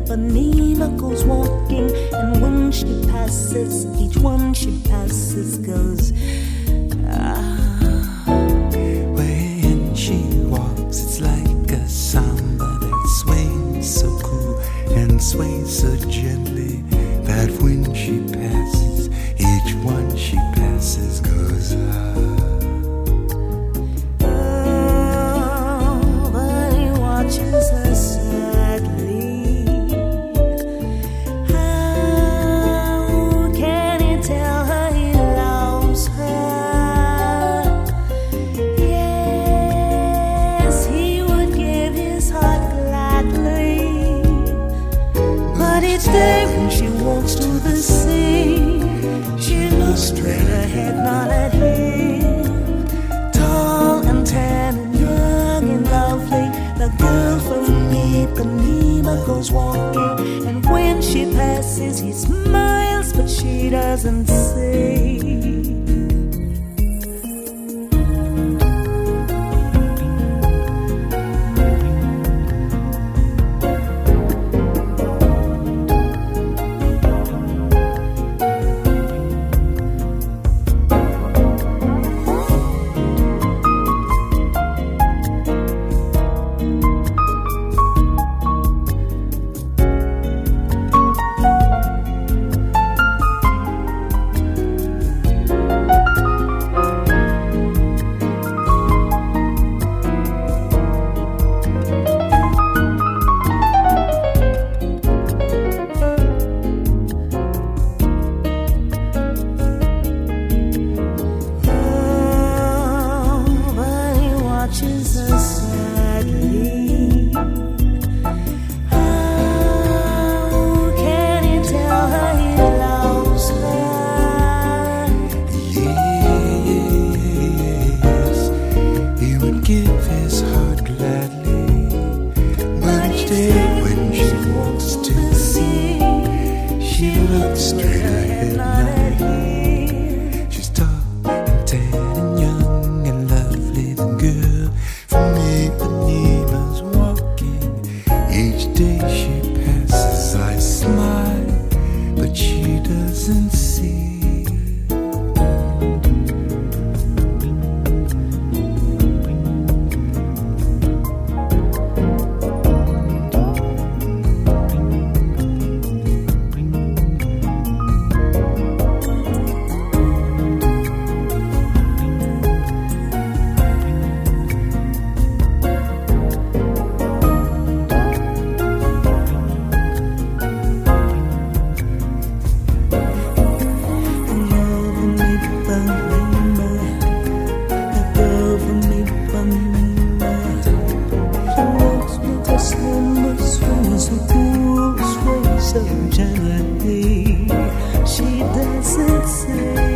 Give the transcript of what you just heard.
Ipanema goes walking, and when she passes, each one she passes goes. When she walks, it's like a samba that swings so cool and sways so gently that when she passes, each one she passes goes But he watches her sadly. How can he tell her he loves her? Yes, he would give his heart gladly. But each day when she walks to the sea, she looks straight ahead, not at him. Tall and tan and young and lovely, the girl from Ipanema goes walking, and when she passes, he smiles, but she doesn't see. So gently, she doesn't say.